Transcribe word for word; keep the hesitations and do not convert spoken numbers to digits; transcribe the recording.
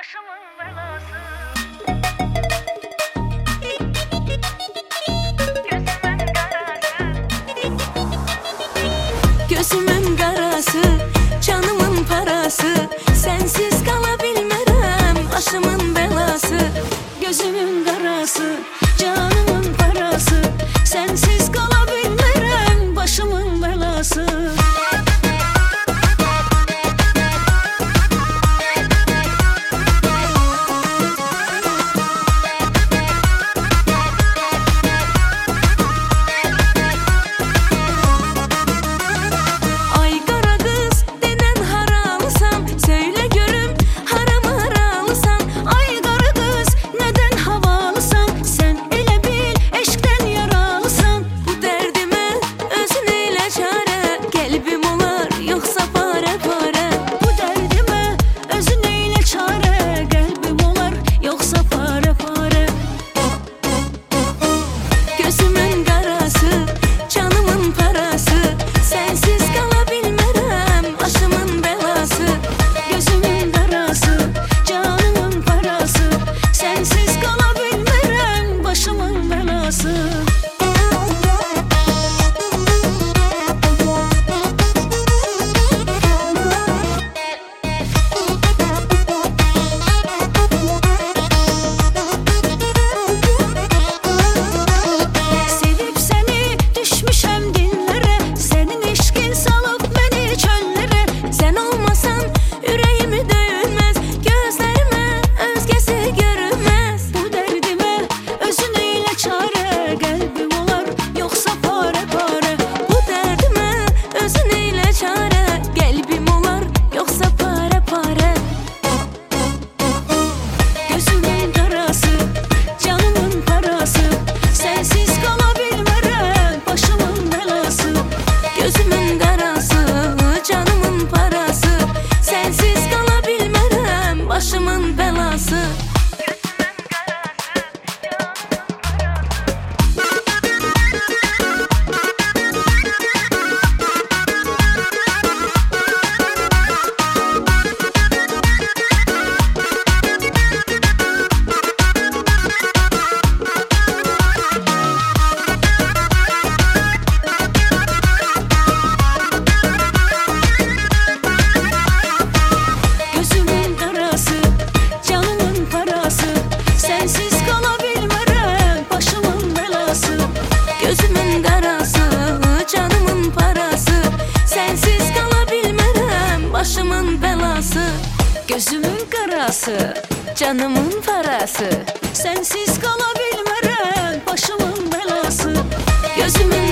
başımın belası. Gözümün karası, canımın parası, sensiz kalabilmem, başımın belası. Gözümün karası, canımın parası, sensiz kalabilmem, başımın belası. Başımın belası. Gözümün karası, canımın parası, sensiz kalabilmem, başımın belası. Gözümün karası, canımın parası, sensiz kalabilmem, başımın belası. Gözümün